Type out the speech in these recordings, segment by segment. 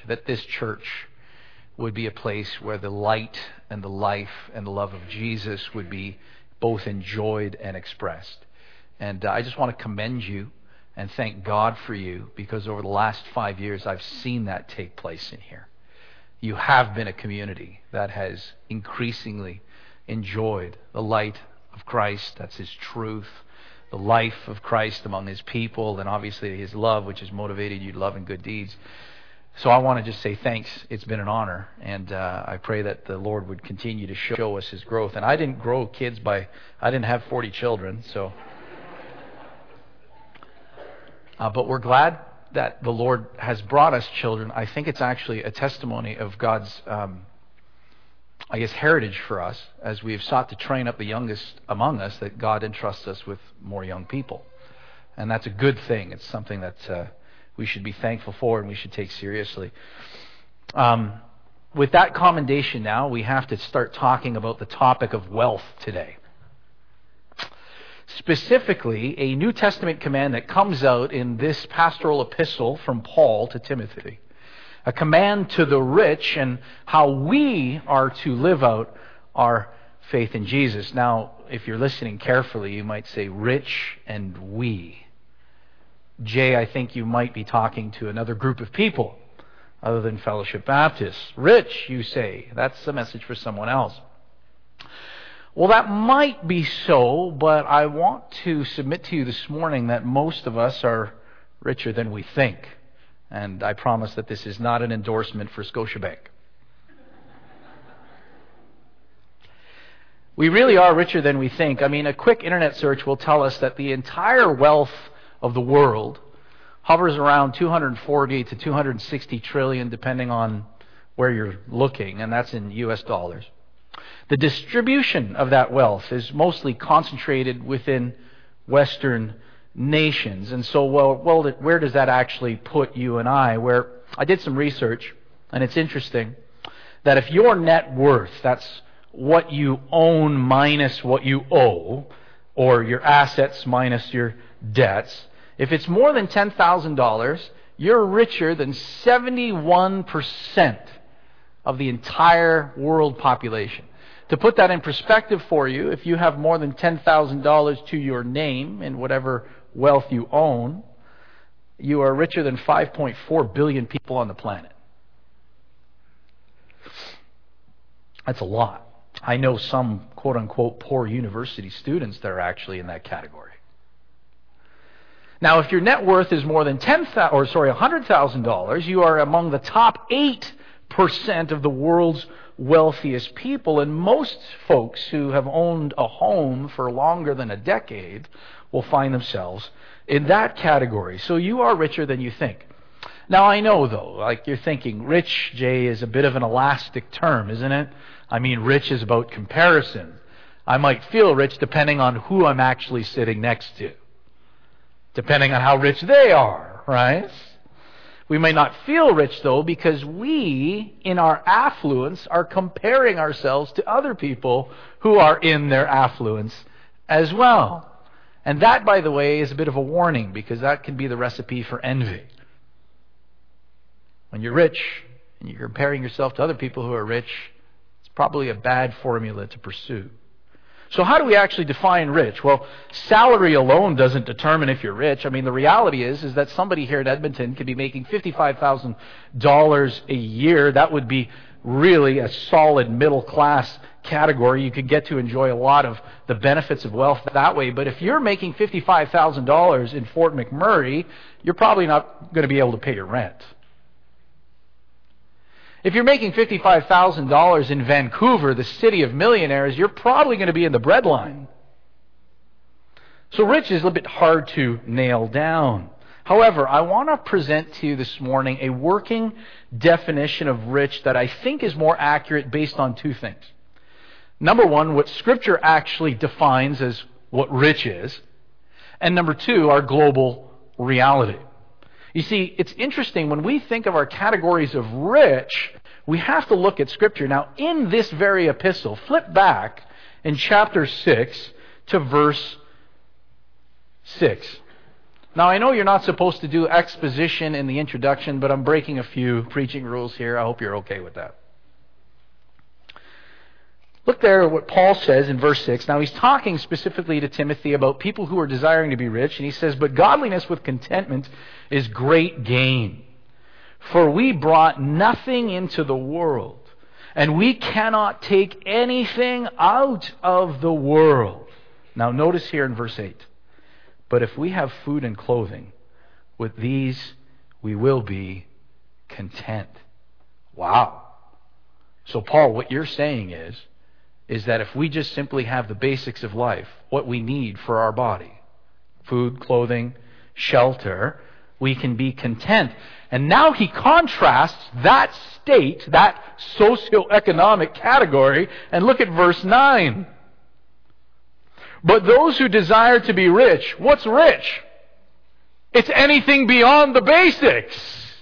that this church would be a place where the light and the life and the love of Jesus would be both enjoyed and expressed. And I just want to commend you and thank God for you, because over the last 5 years I've seen that take place in here. You have been a community that has increasingly enjoyed the light of Christ, that's His truth, the life of Christ among His people, and obviously His love, which has motivated you to love and good deeds. So I want to just say thanks. It's been an honor, and I pray that the Lord would continue to show us His growth. And I didn't grow kids I didn't have 40 children, so... but we're glad that the Lord has brought us children. I think it's actually a testimony of God's, heritage for us, as we have sought to train up the youngest among us, that God entrusts us with more young people. And that's a good thing. It's something that we should be thankful for and we should take seriously. With that commendation now, we have to start talking about the topic of wealth today. Specifically, a New Testament command that comes out in this pastoral epistle from Paul to Timothy. A command to the rich and how we are to live out our faith in Jesus. Now, if you're listening carefully, you might say rich and we. Jay, I think you might be talking to another group of people other than Fellowship Baptists. Rich, you say. That's a message for someone else. Well, that might be so, but I want to submit to you this morning that most of us are richer than we think. And I promise that this is not an endorsement for Scotiabank. We really are richer than we think. I mean, a quick internet search will tell us that the entire wealth of the world hovers around 240 to 260 trillion, depending on where you're looking, and that's in US dollars. The distribution of that wealth is mostly concentrated within Western nations. And so, where does that actually put you and I? Where I did some research, and it's interesting that if your net worth, that's what you own minus what you owe, or your assets minus your debts, if it's more than $10,000, you're richer than 71% of the entire world population. To put that in perspective for you, if you have more than $10,000 to your name in whatever wealth you own, you are richer than 5.4 billion people on the planet. That's a lot. I know some quote-unquote poor university students that are actually in that category. Now, if your net worth is more than $100,000, you are among the top 8% of the world's wealthiest people, and most folks who have owned a home for longer than a decade will find themselves in that category. So you are richer than you think. Now, I know, though, like you're thinking, rich, Jay, is a bit of an elastic term, isn't it? I mean, rich is about comparison. I might feel rich depending on who I'm actually sitting next to, depending on how rich they are, right? We may not feel rich, though, because we, in our affluence, are comparing ourselves to other people who are in their affluence as well. And that, by the way, is a bit of a warning, because that can be the recipe for envy. When you're rich and you're comparing yourself to other people who are rich, it's probably a bad formula to pursue. So how do we actually define rich? Well, salary alone doesn't determine if you're rich. I mean, the reality is that somebody here in Edmonton could be making $55,000 a year. That would be really a solid middle class category. You could get to enjoy a lot of the benefits of wealth that way. But if you're making $55,000 in Fort McMurray, you're probably not going to be able to pay your rent. If you're making $55,000 in Vancouver, the city of millionaires, you're probably going to be in the breadline. So rich is a little bit hard to nail down. However, I want to present to you this morning a working definition of rich that I think is more accurate based on two things. Number one, what Scripture actually defines as what rich is. And number two, our global reality. You see, it's interesting, when we think of our categories of rich, we have to look at Scripture. Now, in this very epistle, flip back in chapter 6 to verse 6. Now, I know you're not supposed to do exposition in the introduction, but I'm breaking a few preaching rules here. I hope you're okay with that. Look there at what Paul says in verse 6. Now, he's talking specifically to Timothy about people who are desiring to be rich, and he says, "But godliness with contentment is great gain. For we brought nothing into the world, and we cannot take anything out of the world." Now, notice here in verse 8. "But if we have food and clothing, with these we will be content." Wow. So, Paul, what you're saying is that if we just simply have the basics of life, what we need for our body, food, clothing, shelter, we can be content. And now he contrasts that state, that socioeconomic category, and look at verse 9. "But those who desire to be rich," what's rich? It's anything beyond the basics.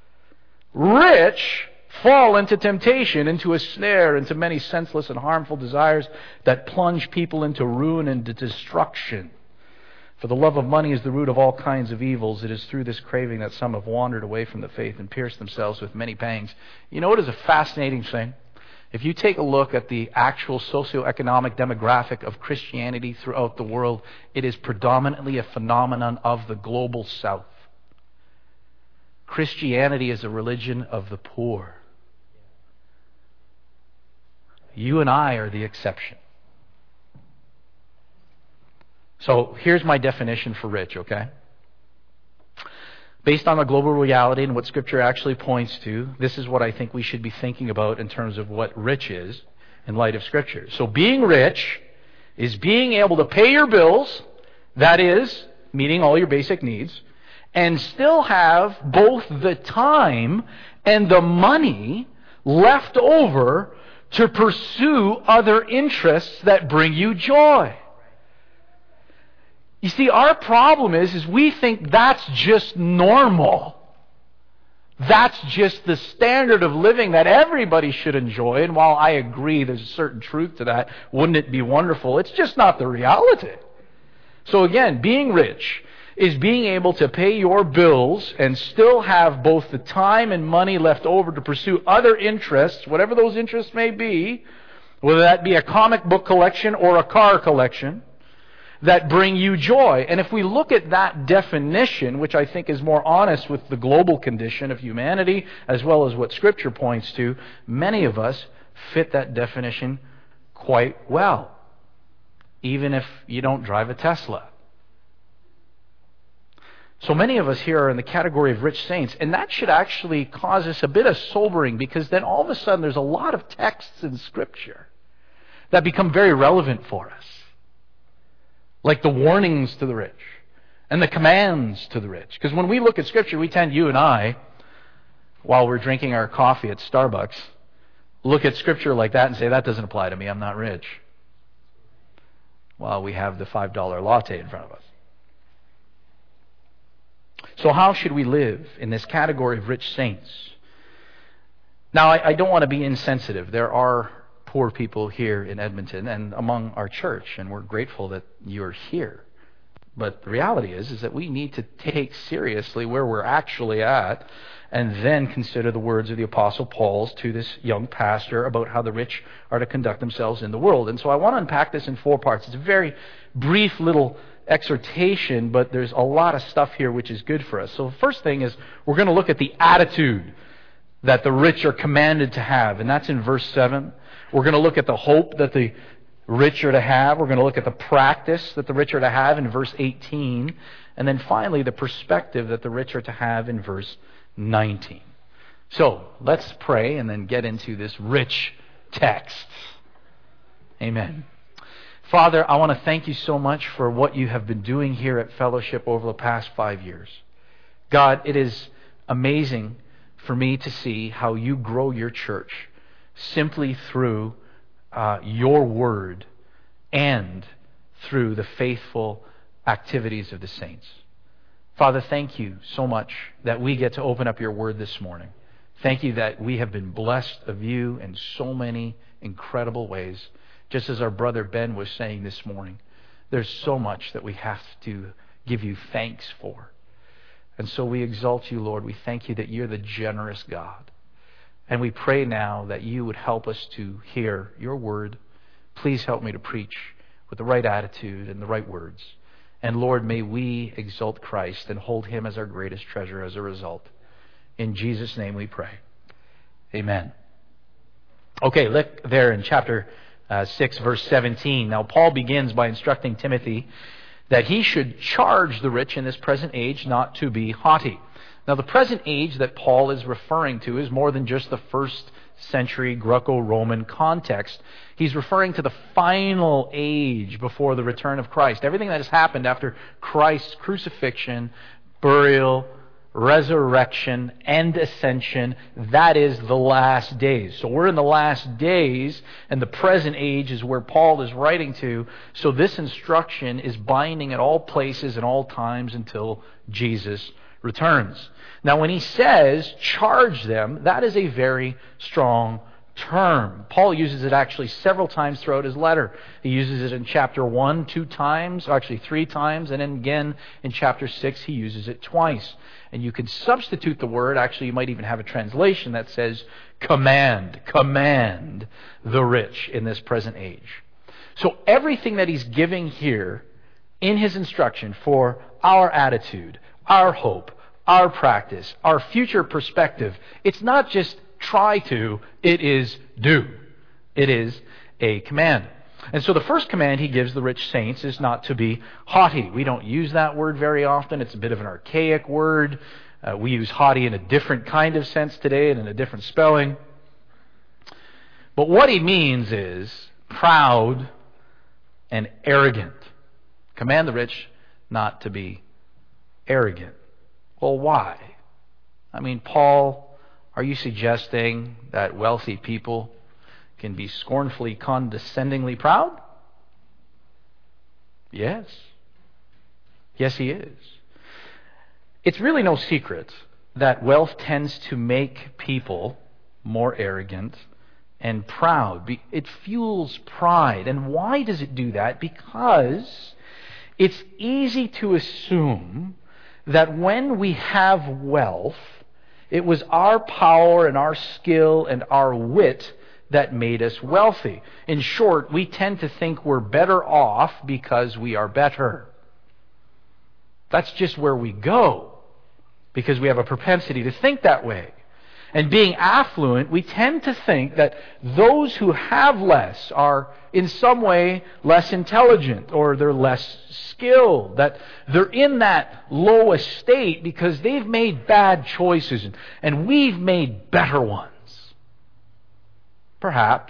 Rich fall into temptation, into a snare, into many senseless and harmful desires that plunge people into ruin and destruction. "For the love of money is the root of all kinds of evils. It is through this craving that some have wandered away from the faith and pierced themselves with many pangs." You know what is a fascinating thing? If you take a look at the actual socioeconomic demographic of Christianity throughout the world, it is predominantly a phenomenon of the global South. Christianity is a religion of the poor. You and I are the exception. So here's my definition for rich, okay? Based on the global reality and what Scripture actually points to, this is what I think we should be thinking about in terms of what rich is in light of Scripture. So being rich is being able to pay your bills, that is, meeting all your basic needs, and still have both the time and the money left over to pursue other interests that bring you joy. You see, our problem is we think that's just normal. That's just the standard of living that everybody should enjoy. And while I agree there's a certain truth to that, wouldn't it be wonderful? It's just not the reality. So again, being rich is being able to pay your bills and still have both the time and money left over to pursue other interests, whatever those interests may be, whether that be a comic book collection or a car collection, that bring you joy. And if we look at that definition, which I think is more honest with the global condition of humanity, as well as what Scripture points to, many of us fit that definition quite well, even if you don't drive a Tesla. So many of us here are in the category of rich saints, and that should actually cause us a bit of sobering, because then all of a sudden there's a lot of texts in Scripture that become very relevant for us. Like the warnings to the rich and the commands to the rich. Because when we look at Scripture, we tend, you and I, while we're drinking our coffee at Starbucks, look at Scripture like that and say, that doesn't apply to me, I'm not rich. While we have the $5 latte in front of us. So how should we live in this category of rich saints? Now, I don't want to be insensitive. There are poor people here in Edmonton and among our church, and we're grateful that you're here. But the reality is that we need to take seriously where we're actually at and then consider the words of the Apostle Paul to this young pastor about how the rich are to conduct themselves in the world. And so I want to unpack this in 4 parts. It's a very brief little exhortation, but there's a lot of stuff here which is good for us. So the first thing is we're going to look at the attitude that the rich are commanded to have, and that's in verse 7. We're going to look at the hope that the rich are to have. We're going to look at the practice that the rich are to have in verse 18. And then finally, the perspective that the rich are to have in verse 19. So, let's pray and then get into this rich text. Amen. Father, I want to thank you so much for what you have been doing here at Fellowship over the past 5 years. God, it is amazing for me to see how you grow your church simply through your word and through the faithful activities of the saints. Father, thank you so much that we get to open up your word this morning. Thank you that we have been blessed of you in so many incredible ways. Just as our brother Ben was saying this morning, there's so much that we have to give you thanks for. And so we exalt you, Lord. We thank you that you're the generous God. And we pray now that you would help us to hear your word. Please help me to preach with the right attitude and the right words. And Lord, may we exalt Christ and hold him as our greatest treasure as a result. In Jesus' name we pray. Amen. Okay, look there in chapter 6, verse 17. Now, Paul begins by instructing Timothy that he should charge the rich in this present age not to be haughty. Now, the present age that Paul is referring to is more than just the first century Greco-Roman context. He's referring to the final age before the return of Christ. Everything that has happened after Christ's crucifixion, burial, resurrection, and ascension, that is the last days. So we're in the last days, and the present age is where Paul is writing to. So this instruction is binding at all places and all times until Jesus returns. Now, when he says, charge them, that is a very strong term. Paul uses it actually several times throughout his letter. He uses it in chapter 1 2 times, actually 3 times, and then again in chapter 6 he uses it twice. And you can substitute the word, actually you might even have a translation that says, command the rich in this present age. So everything that he's giving here in his instruction for our attitude, our hope, our practice, our future perspective, it's not just try to, it is do. It is a command. And so the first command he gives the rich saints is not to be haughty. We don't use that word very often. It's a bit of an archaic word. We use haughty in a different kind of sense today and in a different spelling. But what he means is proud and arrogant. Command the rich not to be arrogant. Well, why? I mean, Paul, are you suggesting that wealthy people can be scornfully, condescendingly proud? Yes. Yes, he is. It's really no secret that wealth tends to make people more arrogant and proud. It fuels pride. And why does it do that? Because it's easy to assume that when we have wealth, it was our power and our skill and our wit that made us wealthy. In short, we tend to think we're better off because we are better. That's just where we go, because we have a propensity to think that way. And being affluent, we tend to think that those who have less are in some way less intelligent, or they're less skilled, that they're in that low estate because they've made bad choices and we've made better ones. Perhaps.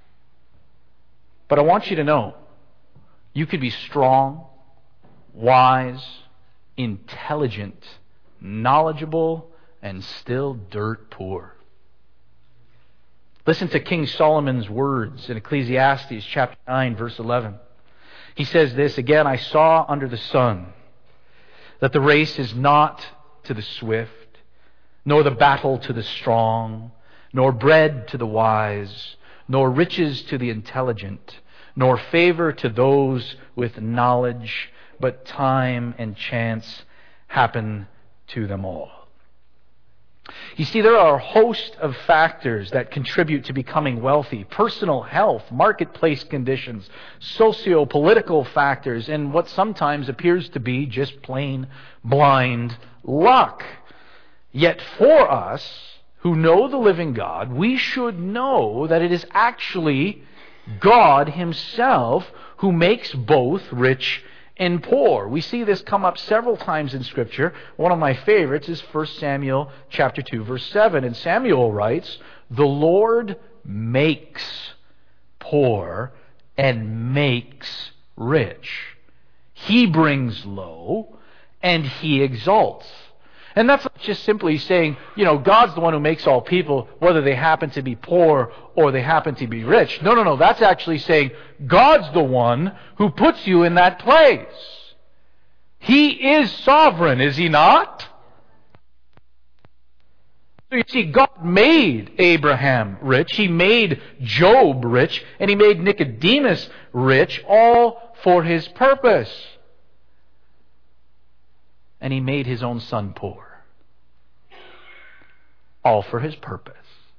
But I want you to know, you could be strong, wise, intelligent, knowledgeable, and still dirt poor. Listen to King Solomon's words in Ecclesiastes chapter 9, verse 11. He says this, again, I saw under the sun that the race is not to the swift, nor the battle to the strong, nor bread to the wise, nor riches to the intelligent, nor favor to those with knowledge, but time and chance happen to them all. You see, there are a host of factors that contribute to becoming wealthy. Personal health, marketplace conditions, socio-political factors, and what sometimes appears to be just plain blind luck. Yet for us, who know the living God, we should know that it is actually God Himself who makes both rich and poor. We see this come up several times in Scripture. One of my favorites is 1 Samuel chapter 2, verse 7. And Samuel writes, the Lord makes poor and makes rich. He brings low and He exalts. And that's not just simply saying, God's the one who makes all people, whether they happen to be poor or they happen to be rich. No. That's actually saying God's the one who puts you in that place. He is sovereign, is He not? So you see, God made Abraham rich. He made Job rich. And He made Nicodemus rich, all for His purpose. and He made His own Son poor. All for His purpose.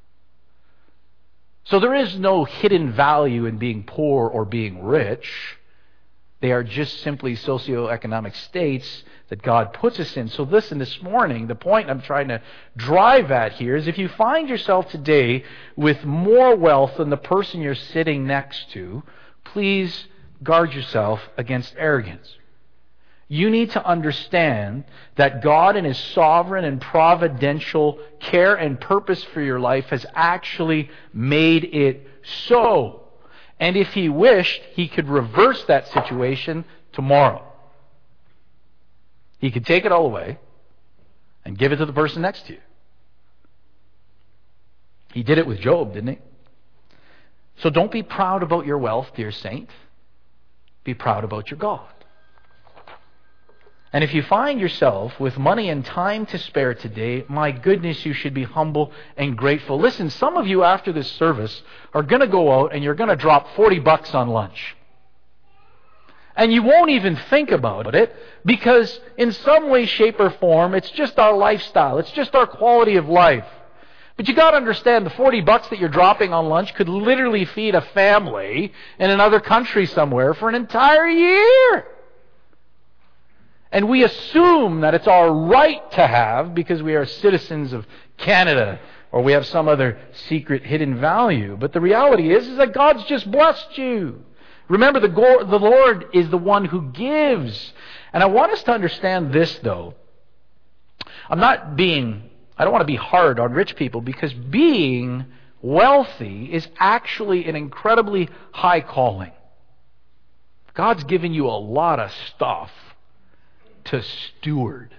So there is no hidden value in being poor or being rich. They are just simply socioeconomic states that God puts us in. So listen, this morning, the point I'm trying to drive at here is if you find yourself today with more wealth than the person you're sitting next to, please guard yourself against arrogance. You need to understand that God in His sovereign and providential care and purpose for your life has actually made it so. And if He wished, He could reverse that situation tomorrow. He could take it all away and give it to the person next to you. He did it with Job, didn't He? So don't be proud about your wealth, dear saint. Be proud about your God. And if you find yourself with money and time to spare today, my goodness, you should be humble and grateful. Listen, some of you after this service are going to go out and you're going to drop $40 on lunch. And you won't even think about it because in some way, shape, or form, it's just our lifestyle. It's just our quality of life. But you got to understand the $40 that you're dropping on lunch could literally feed a family in another country somewhere for an entire year. And we assume that it's our right to have because we are citizens of Canada or we have some other secret hidden value. But the reality is that God's just blessed you. Remember, the Lord is the one who gives. And I want us to understand this, though. I don't want to be hard on rich people because being wealthy is actually an incredibly high calling. God's given you a lot of stuff to steward.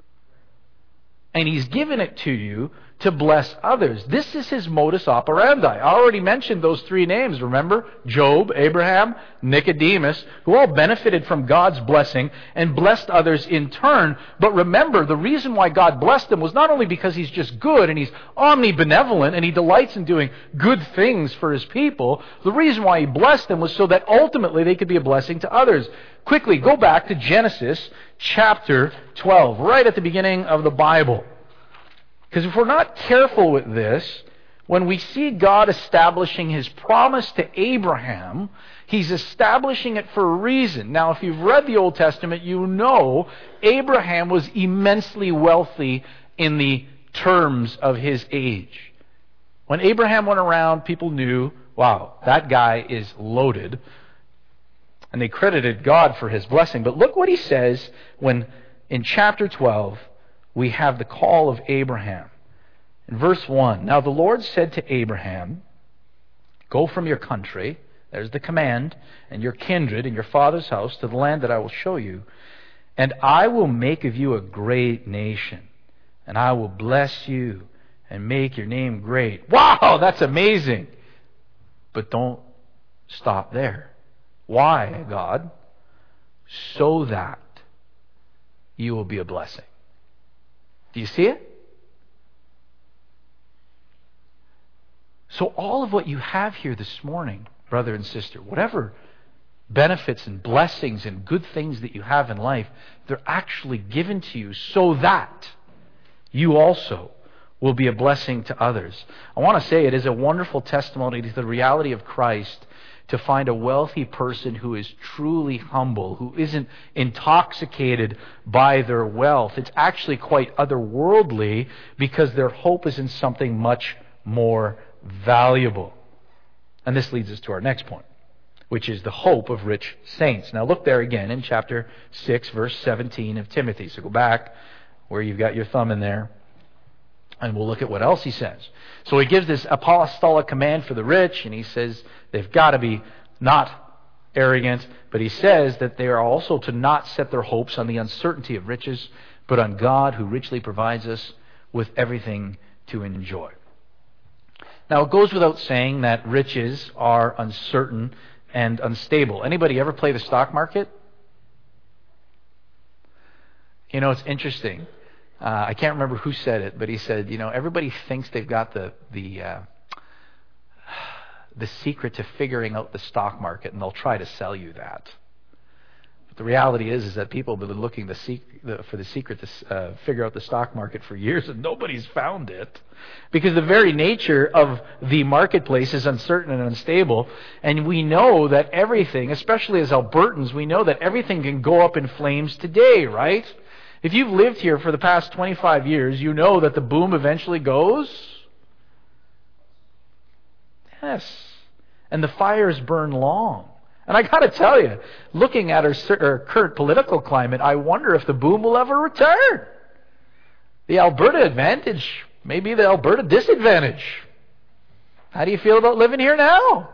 And He's given it to you to bless others. This is His modus operandi. I already mentioned those three names, remember? Job, Abraham, Nicodemus, who all benefited from God's blessing and blessed others in turn. But remember, the reason why God blessed them was not only because He's just good and He's omnibenevolent and He delights in doing good things for His people. The reason why He blessed them was so that ultimately they could be a blessing to others. Quickly, go back to Genesis chapter 12, right at the beginning of the Bible. Because if we're not careful with this, when we see God establishing His promise to Abraham, He's establishing it for a reason. Now, if you've read the Old Testament, you know Abraham was immensely wealthy in the terms of his age. When Abraham went around, people knew, wow, that guy is loaded. And they credited God for His blessing. But look what He says when in chapter 12 we have the call of Abraham. In verse 1, now the Lord said to Abraham, go from your country, there's the command, and your kindred and your father's house to the land that I will show you, and I will make of you a great nation, and I will bless you and make your name great. Wow, that's amazing. But don't stop there. Why, God? So that you will be a blessing. Do you see it? So all of what you have here this morning, brother and sister, whatever benefits and blessings and good things that you have in life, they're actually given to you so that you also will be a blessing to others. I want to say it is a wonderful testimony to the reality of Christ to find a wealthy person who is truly humble, who isn't intoxicated by their wealth. It's actually quite otherworldly because their hope is in something much more valuable. And this leads us to our next point, which is the hope of rich saints. Now look there again in chapter 6, verse 17 of Timothy. So go back where you've got your thumb in there, and we'll look at what else he says. So he gives this apostolic command for the rich, and he says they've got to be not arrogant, but he says that they are also to not set their hopes on the uncertainty of riches, but on God who richly provides us with everything to enjoy. Now, it goes without saying that riches are uncertain and unstable. Anybody ever play the stock market? You know, it's interesting. I can't remember who said it, but he said, you know, everybody thinks they've got the secret to figuring out the stock market, and they'll try to sell you that. But the reality is that people have been looking for the secret to figure out the stock market for years, and nobody's found it. Because the very nature of the marketplace is uncertain and unstable. And we know that everything, especially as Albertans, we know that everything can go up in flames today, right? If you've lived here for the past 25 years, you know that the boom eventually goes. Yes. And the fires burn long. And I got to tell you, looking at our current political climate, I wonder if the boom will ever return. The Alberta advantage may be the Alberta disadvantage. How do you feel about living here now?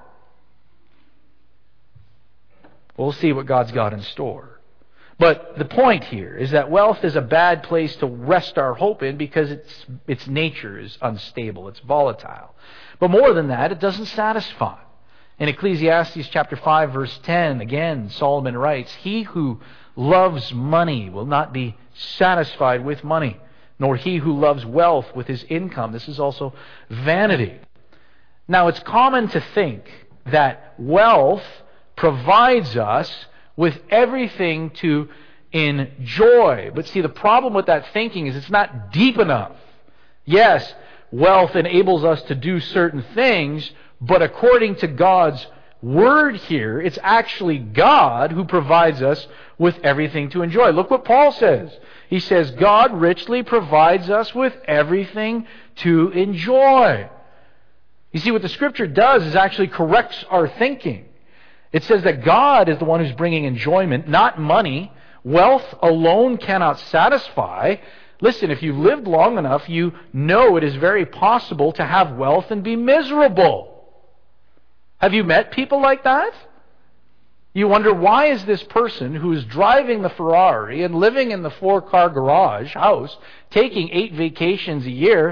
We'll see what God's got in store. But the point here is that wealth is a bad place to rest our hope in because its nature is unstable, it's volatile. But more than that, it doesn't satisfy. In Ecclesiastes chapter 5, verse 10, again, Solomon writes, "He who loves money will not be satisfied with money, nor he who loves wealth with his income." This is also vanity. Now, it's common to think that wealth provides us with everything to enjoy. But see, the problem with that thinking is it's not deep enough. Yes, wealth enables us to do certain things, but according to God's Word here, it's actually God who provides us with everything to enjoy. Look what Paul says. He says, God richly provides us with everything to enjoy. You see, what the Scripture does is actually corrects our thinking. It says that God is the one who's bringing enjoyment, not money. Wealth alone cannot satisfy. Listen, if you've lived long enough, you know it is very possible to have wealth and be miserable. Have you met people like that? You wonder, why is this person who is driving the Ferrari and living in the 4-car garage house, taking 8 vacations a year,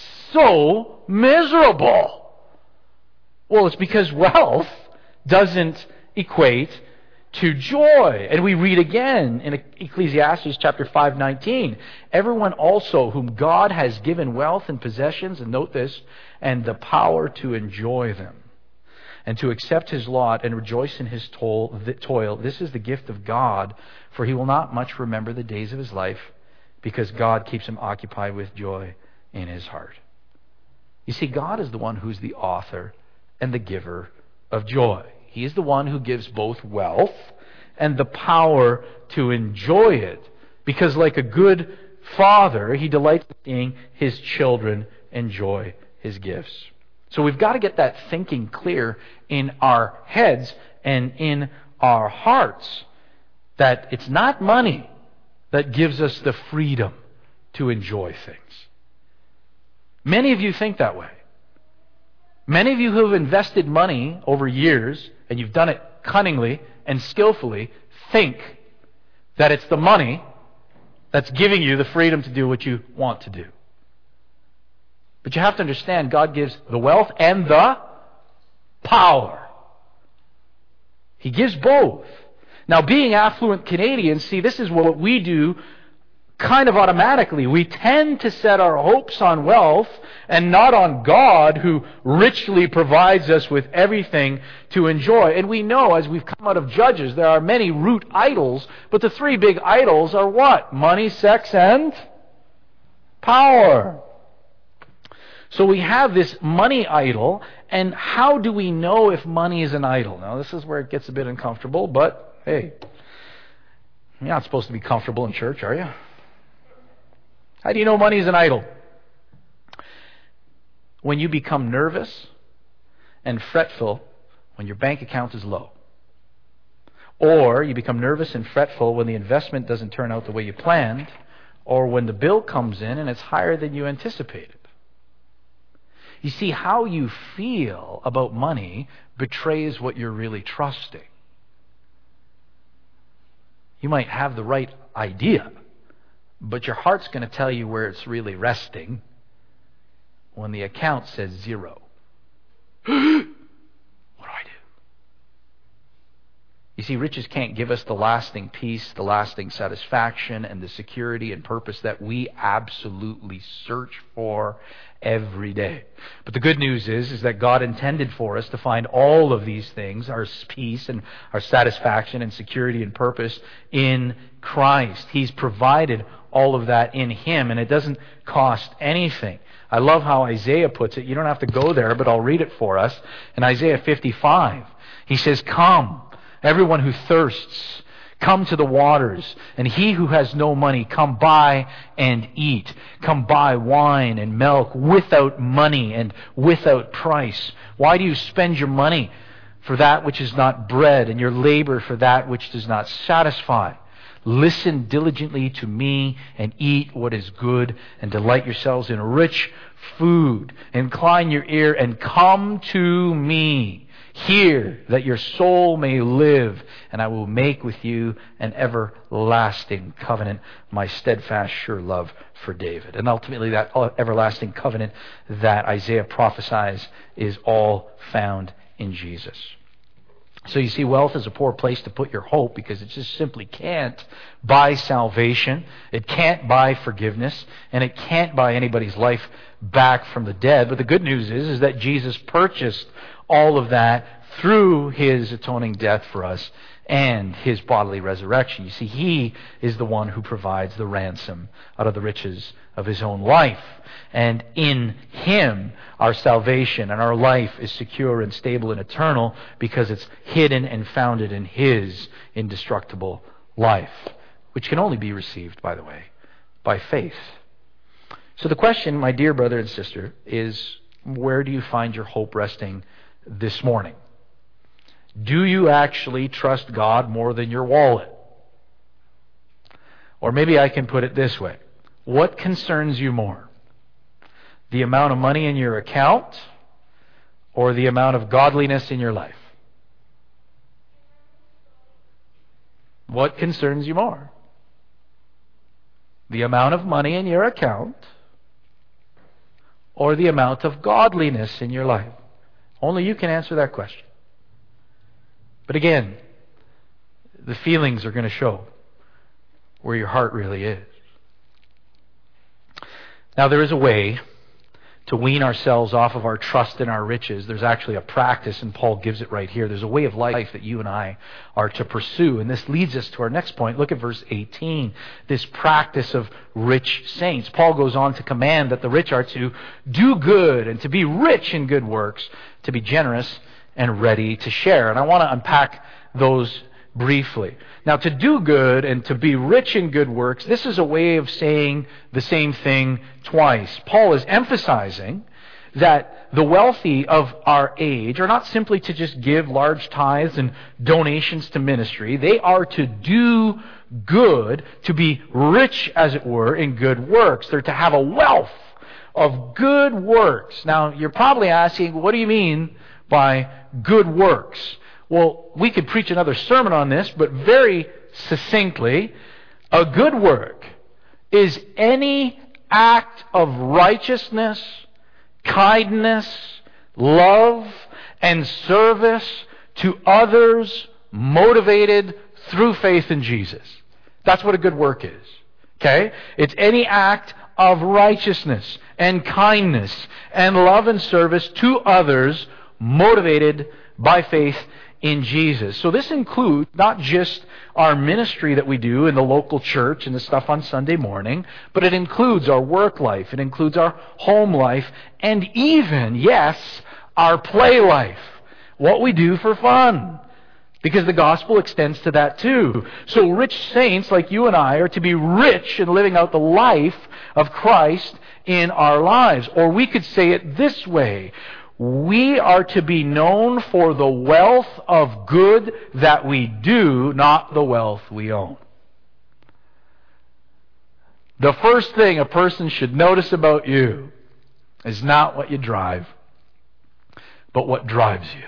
so miserable? Well, it's because wealth doesn't equate to joy. And we read again in Ecclesiastes chapter 5:19, "Everyone also whom God has given wealth and possessions," and note this, "and the power to enjoy them, and to accept his lot and rejoice in his toil, this is the gift of God, for he will not much remember the days of his life, because God keeps him occupied with joy in his heart." You see, God is the one who's the author and the giver of joy. He is the one who gives both wealth and the power to enjoy it, because like a good father, he delights in seeing his children enjoy his gifts. So we've got to get that thinking clear in our heads and in our hearts, that it's not money that gives us the freedom to enjoy things. Many of you think that way. Many of you who have invested money over years, and you've done it cunningly and skillfully, think that it's the money that's giving you the freedom to do what you want to do. But you have to understand, God gives the wealth and the power. He gives both. Now, being affluent Canadians, see, this is what we do kind of automatically. We tend to set our hopes on wealth and not on God, who richly provides us with everything to enjoy. And we know, as we've come out of Judges, there are many root idols, but the 3 big idols are what? Money, sex, and power. So we have this money idol, and how do we know if money is an idol? Now, this is where it gets a bit uncomfortable, but hey, you're not supposed to be comfortable in church, are you? How do you know money is an idol? When you become nervous and fretful when your bank account is low. Or you become nervous and fretful when the investment doesn't turn out the way you planned, or when the bill comes in and it's higher than you anticipated. You see, how you feel about money betrays what you're really trusting. You might have the right idea, but your heart's going to tell you where it's really resting when the account says 0. What do I do? You see, riches can't give us the lasting peace, the lasting satisfaction, and the security and purpose that we absolutely search for every day. But the good news is that God intended for us to find all of these things, our peace and our satisfaction and security and purpose, in Christ. He's provided all of that in Him, and it doesn't cost anything. I love how Isaiah puts it. You don't have to go there, but I'll read it for us. In Isaiah 55, he says, "Come, everyone who thirsts, come to the waters, and he who has no money, come buy and eat. Come buy wine and milk without money and without price. Why do you spend your money for that which is not bread, and your labor for that which does not satisfy? Listen diligently to me and eat what is good, and delight yourselves in rich food. Incline your ear and come to me. Hear, that your soul may live, and I will make with you an everlasting covenant, my steadfast, sure love for David." And ultimately that everlasting covenant that Isaiah prophesies is all found in Jesus. So you see, wealth is a poor place to put your hope, because it just simply can't buy salvation, it can't buy forgiveness, and it can't buy anybody's life back from the dead. But the good news is that Jesus purchased all of that through His atoning death for us and His bodily resurrection. You see, He is the one who provides the ransom out of the riches of His own life. And in Him, our salvation and our life is secure and stable and eternal, because it's hidden and founded in His indestructible life, which can only be received, by the way, by faith. So the question, my dear brother and sister, is, where do you find your hope resting this morning? Do you actually trust God more than your wallet? Or maybe I can put it this way. What concerns you more? The amount of money in your account, or the amount of godliness in your life? What concerns you more? The amount of money in your account, or the amount of godliness in your life? Only you can answer that question. But again, the feelings are going to show where your heart really is. Now, there is a way to wean ourselves off of our trust in our riches. There's actually a practice, and Paul gives it right here. There's a way of life that you and I are to pursue. And this leads us to our next point. Look at verse 18. This practice of rich saints. Paul goes on to command that the rich are to do good and to be rich in good works, to be generous and ready to share. And I want to unpack those briefly. Now, to do good and to be rich in good works, this is a way of saying the same thing twice. Paul is emphasizing that the wealthy of our age are not simply to just give large tithes and donations to ministry. They are to do good, to be rich, as it were, in good works. They're to have a wealth of good works. Now, you're probably asking, what do you mean by good works? Well, we could preach another sermon on this, but very succinctly, a good work is any act of righteousness, kindness, love, and service to others motivated through faith in Jesus. That's what a good work is. Okay? It's any act of righteousness and kindness and love and service to others motivated by faith in Jesus. So this includes not just our ministry that we do in the local church and the stuff on Sunday morning, but it includes our work life, it includes our home life, and even, yes, our play life. What we do for fun. Because the gospel extends to that too. So rich saints like you and I are to be rich in living out the life of Christ in our lives. Or we could say it this way. We are to be known for the wealth of good that we do, not the wealth we own. The first thing a person should notice about you is not what you drive, but what drives you.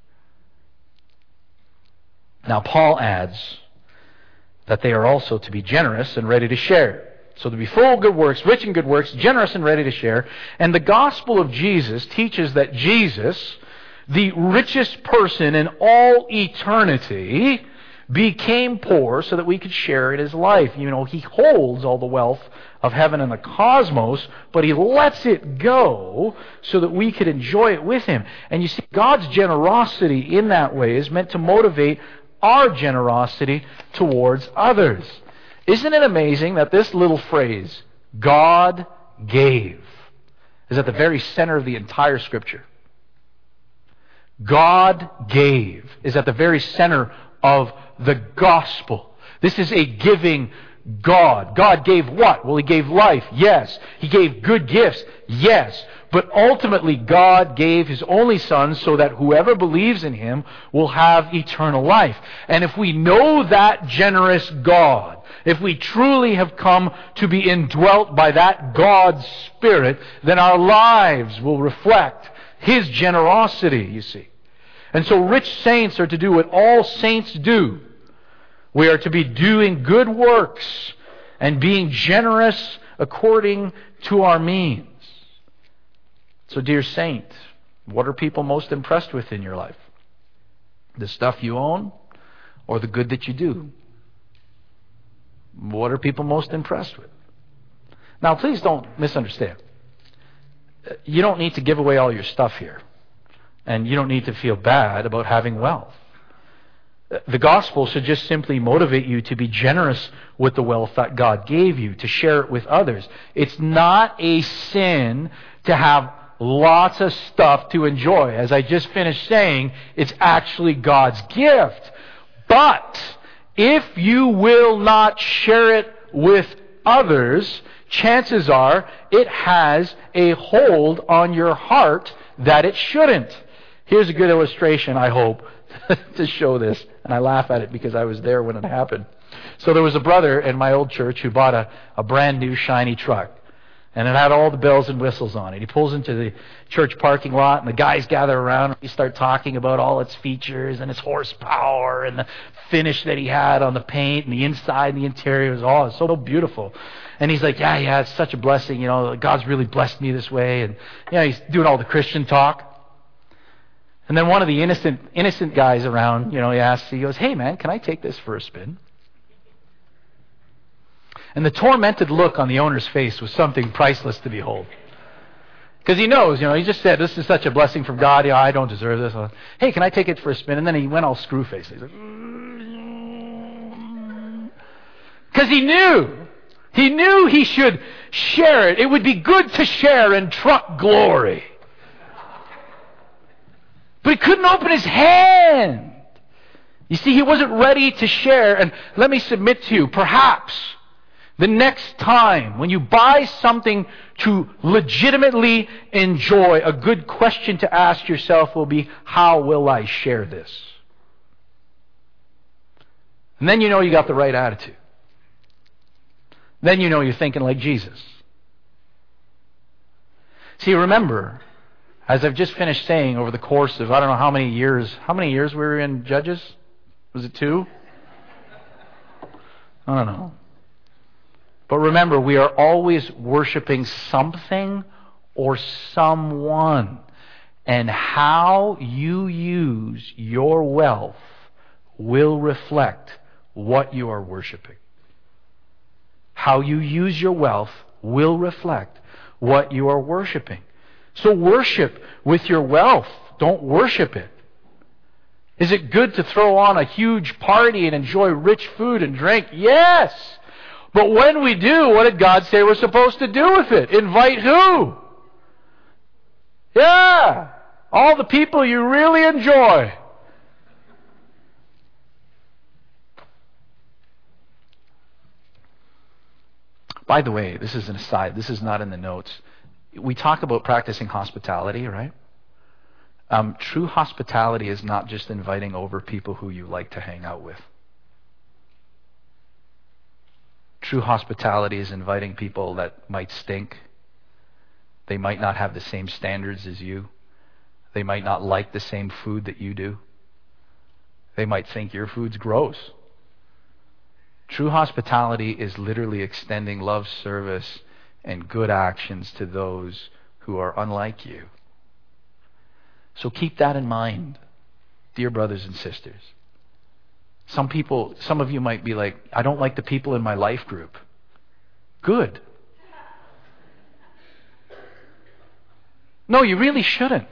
Now, Paul adds that they are also to be generous and ready to share. So to be full of good works, rich in good works, generous and ready to share. And the gospel of Jesus teaches that Jesus, the richest person in all eternity, became poor so that we could share in His life. You know, He holds all the wealth of heaven and the cosmos, but He lets it go so that we could enjoy it with Him. And you see, God's generosity in that way is meant to motivate our generosity towards others. Isn't it amazing that this little phrase, God gave, is at the very center of the entire Scripture? God gave is at the very center of the gospel. This is a giving God. God gave what? Well, He gave life. Yes. He gave good gifts. Yes. But ultimately, God gave His only Son so that whoever believes in Him will have eternal life. And if we know that generous God, if we truly have come to be indwelt by that God's Spirit, then our lives will reflect His generosity, you see. And so rich saints are to do what all saints do. We are to be doing good works and being generous according to our means. So, dear saint, what are people most impressed with in your life? The stuff you own or the good that you do? What are people most impressed with? Now, please don't misunderstand. You don't need to give away all your stuff here. And you don't need to feel bad about having wealth. The gospel should just simply motivate you to be generous with the wealth that God gave you, to share it with others. It's not a sin to have lots of stuff to enjoy. As I just finished saying, it's actually God's gift. But if you will not share it with others, chances are it has a hold on your heart that it shouldn't. Here's a good illustration, I hope, to show this. And I laugh at it because I was there when it happened. So there was a brother in my old church who bought a brand new shiny truck. And it had all the bells and whistles on it. He pulls into the church parking lot, and the guys gather around, and we start talking about all its features and its horsepower and the finish that he had on the paint and the inside and the interior. It was so beautiful. And he's like, yeah, it's such a blessing. You know, God's really blessed me this way. And he's doing all the Christian talk. And then one of the innocent guys around, he goes, hey man, can I take this for a spin? And the tormented look on the owner's face was something priceless to behold. Because he knows, he just said, this is such a blessing from God, I don't deserve this. Hey, can I take it for a spin? And then he went all screw-faced. He's like, because he knew he should share it. It would be good to share in truck glory. But he couldn't open his hand. You see, he wasn't ready to share. And let me submit to you, perhaps the next time when you buy something to legitimately enjoy, a good question to ask yourself will be, how will I share this? And then you know you got the right attitude. Then you know you're thinking like Jesus. See, remember, as I've just finished saying, over the course of, I don't know how many years we were in Judges? Was it 2? I don't know. But remember, we are always worshiping something or someone. And how you use your wealth will reflect what you are worshiping. How you use your wealth will reflect what you are worshiping. So worship with your wealth. Don't worship it. Is it good to throw on a huge party and enjoy rich food and drink? Yes. But when we do, what did God say we're supposed to do with it? Invite who? Yeah. All the people you really enjoy. By the way, this is an aside. This is not in the notes. We talk about practicing hospitality, right? True hospitality is not just inviting over people who you like to hang out with. True hospitality is inviting people that might stink. They might not have the same standards as you. They might not like the same food that you do. They might think your food's gross. True hospitality is literally extending love, service, and good actions to those who are unlike you. So keep that in mind, dear brothers and sisters. Some of you might be like, I don't like the people in my life group. Good. No, you really shouldn't.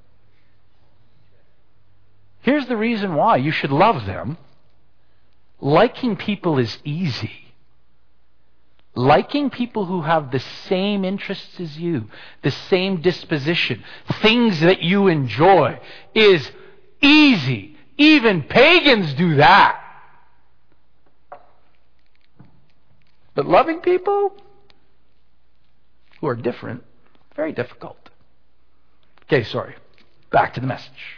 Here's the reason why. You should love them. Liking people is easy. Liking people who have the same interests as you, the same disposition, things that you enjoy, is easy. Even pagans do that. But loving people who are different, very difficult. Okay, sorry. Back to the message.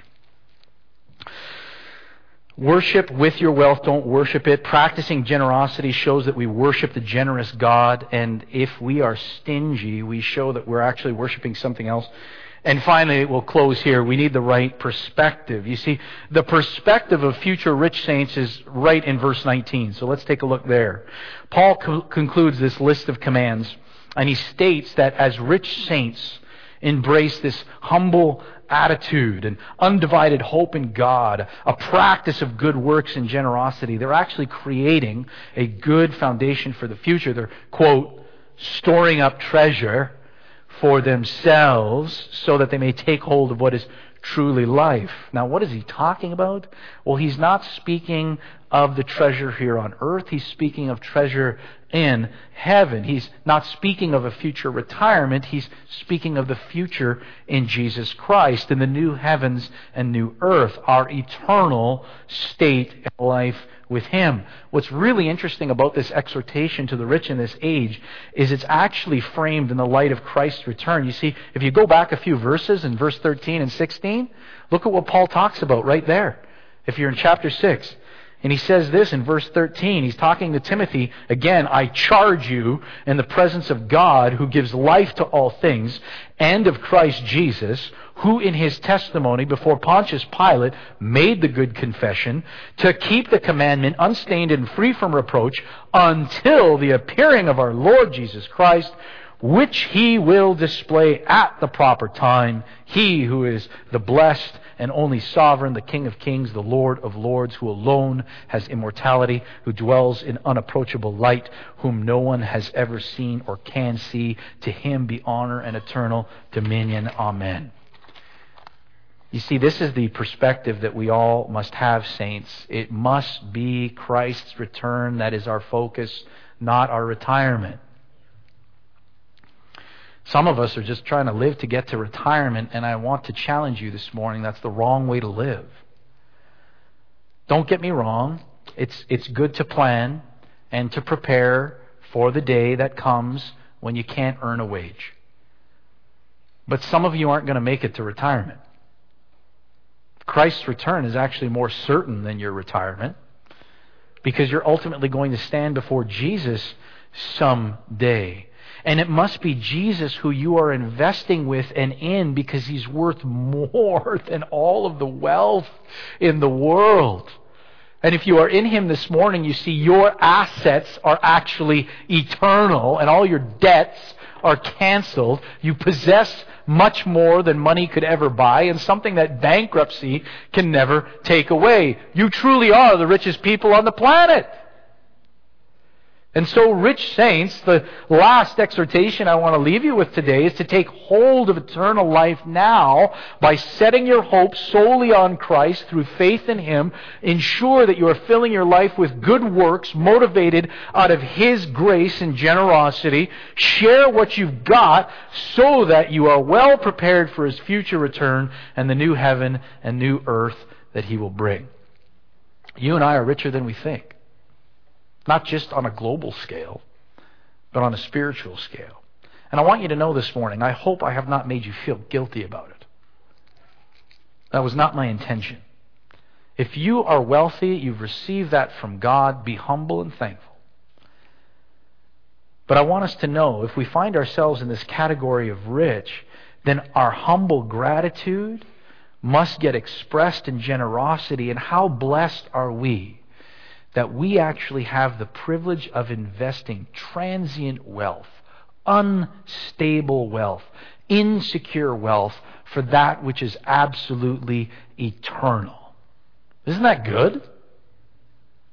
Worship with your wealth, don't worship it. Practicing generosity shows that we worship the generous God, and if we are stingy, we show that we're actually worshiping something else. And finally, we'll close here. We need the right perspective. You see, the perspective of future rich saints is right in verse 19. So let's take a look there. Paul concludes this list of commands, and he states that as rich saints embrace this humble attitude and undivided hope in God, a practice of good works and generosity, they're actually creating a good foundation for the future. They're, quote, storing up treasure for themselves so that they may take hold of what is truly life. Now, what is he talking about? Well, he's not speaking of the treasure here on earth. He's speaking of treasure in heaven. He's not speaking of a future retirement. He's speaking of the future in Jesus Christ, in the new heavens and new earth, our eternal state in life with Him. What's really interesting about this exhortation to the rich in this age is it's actually framed in the light of Christ's return. You see, if you go back a few verses in verse 13 and 16, look at what Paul talks about right there. If you're in chapter 6, and he says this in verse 13. He's talking to Timothy. Again, I charge you in the presence of God who gives life to all things, and of Christ Jesus, who in his testimony before Pontius Pilate made the good confession, to keep the commandment unstained and free from reproach until the appearing of our Lord Jesus Christ, which He will display at the proper time. He who is the blessed and only sovereign, the King of kings, the Lord of lords, who alone has immortality, who dwells in unapproachable light, whom no one has ever seen or can see. To Him be honor and eternal dominion. Amen. You see, this is the perspective that we all must have, saints. It must be Christ's return that is our focus, not our retirement. Some of us are just trying to live to get to retirement, and I want to challenge you this morning, that's the wrong way to live. Don't get me wrong. It's good to plan and to prepare for the day that comes when you can't earn a wage. But some of you aren't going to make it to retirement. Christ's return is actually more certain than your retirement, because you're ultimately going to stand before Jesus someday. And it must be Jesus who you are investing with and in, because He's worth more than all of the wealth in the world. And if you are in Him this morning, you see your assets are actually eternal and all your debts are canceled. You possess much more than money could ever buy, and something that bankruptcy can never take away. You truly are the richest people on the planet. And so, rich saints, the last exhortation I want to leave you with today is to take hold of eternal life now by setting your hope solely on Christ through faith in Him. Ensure that you are filling your life with good works motivated out of His grace and generosity. Share what you've got so that you are well prepared for His future return and the new heaven and new earth that He will bring. You and I are richer than we think. Not just on a global scale, but on a spiritual scale. And I want you to know this morning, I hope I have not made you feel guilty about it. That was not my intention. If you are wealthy, you've received that from God, be humble and thankful. But I want us to know, if we find ourselves in this category of rich, then our humble gratitude must get expressed in generosity. And how blessed are we that we actually have the privilege of investing transient wealth, unstable wealth, insecure wealth for that which is absolutely eternal. Isn't that good?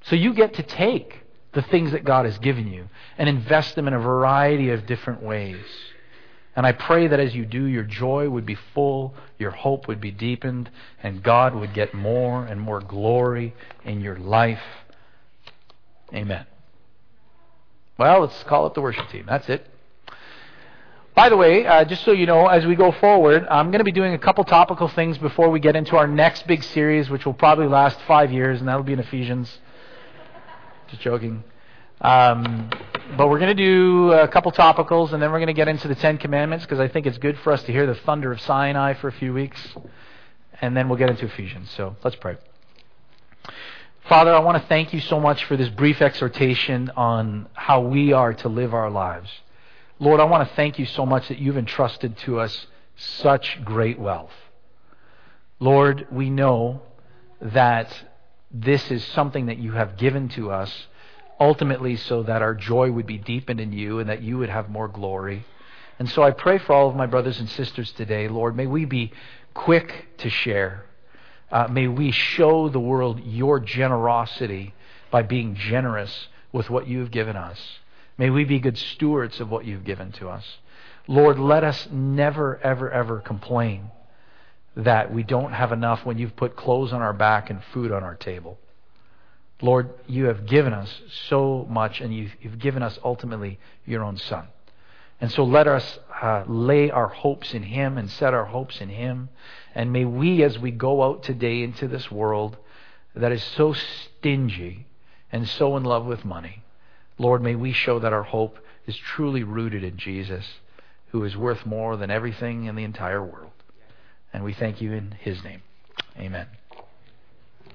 So you get to take the things that God has given you and invest them in a variety of different ways. And I pray that as you do, your joy would be full, your hope would be deepened, and God would get more and more glory in your life. Amen. Well, let's call it the worship team. That's it. By the way, just so you know, as we go forward, I'm going to be doing a couple topical things before we get into our next big series, which will probably last 5 years, and that'll be in Ephesians. Just joking. But we're going to do a couple topicals, and then we're going to get into the Ten Commandments, because I think it's good for us to hear the thunder of Sinai for a few weeks, and then we'll get into Ephesians. So let's pray. Father, I want to thank you so much for this brief exhortation on how we are to live our lives. Lord, I want to thank you so much that you've entrusted to us such great wealth. Lord, we know that this is something that you have given to us ultimately so that our joy would be deepened in you and that you would have more glory. And so I pray for all of my brothers and sisters today, Lord, may we be quick to share. May we show the world your generosity by being generous with what you've given us. May we be good stewards of what you've given to us. Lord, let us never, ever, ever complain that we don't have enough when you've put clothes on our back and food on our table. Lord, you have given us so much, and you've given us ultimately your own Son. And so let us lay our hopes in him and set our hopes in him. And may we, as we go out today into this world that is so stingy and so in love with money, Lord, may we show that our hope is truly rooted in Jesus, who is worth more than everything in the entire world. And we thank you in his name. Amen.